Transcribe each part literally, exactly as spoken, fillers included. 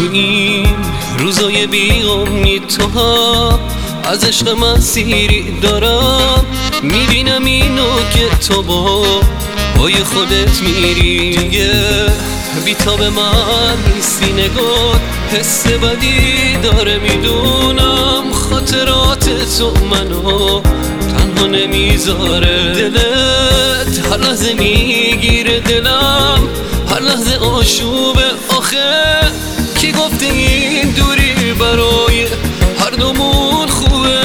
این روزای بی امید تو ها از عشق من سیری دارم، میبینم اینو که تو با پای خودت میری دیگه بی‌تاب من نیستی نگات، حس بدی داره میدونم خاطرات تو منو تنها نمیذاره. دلت هر لحظه میگیره دلم، هر لحظه آشوبه. آخه کی گفته این دوری برای هر دومون خوبه؟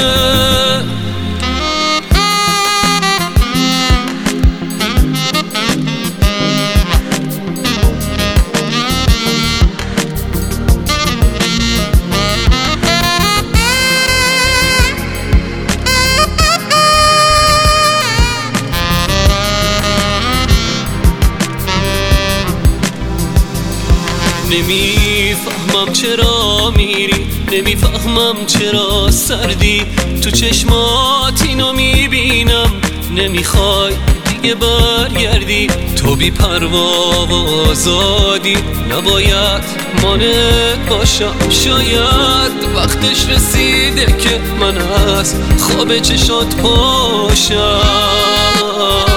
نمیفهمم چرا میری، نمیفهمم چرا سردی تو چشمات اینو میبینم، نمیخوای دیگه برگردی. تو بی پروا و آزادی، نباید مانع باشم. شاید وقتش رسیده که من از خواب چشات پاشم.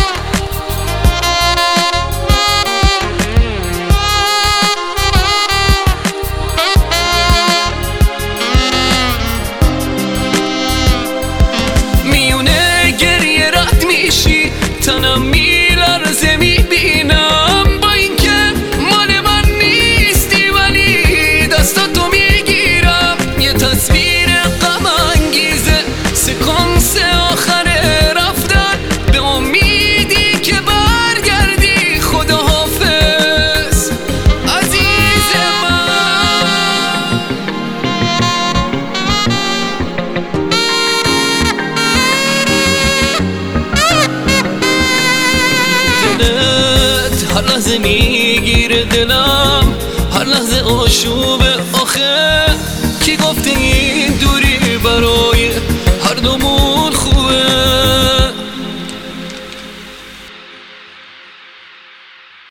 تنم میلرزه میبینم با اینکه مال من نیستی، ولی دستاتو میگیرم. یه تصویر غم انگیزه، سکانس آخر رفتن، به امیدی که برگردی. خداحافظ عزیز من. هر لحظه میگیره دلم، هر لحظه آشوبه. آخه کی گفته این دوری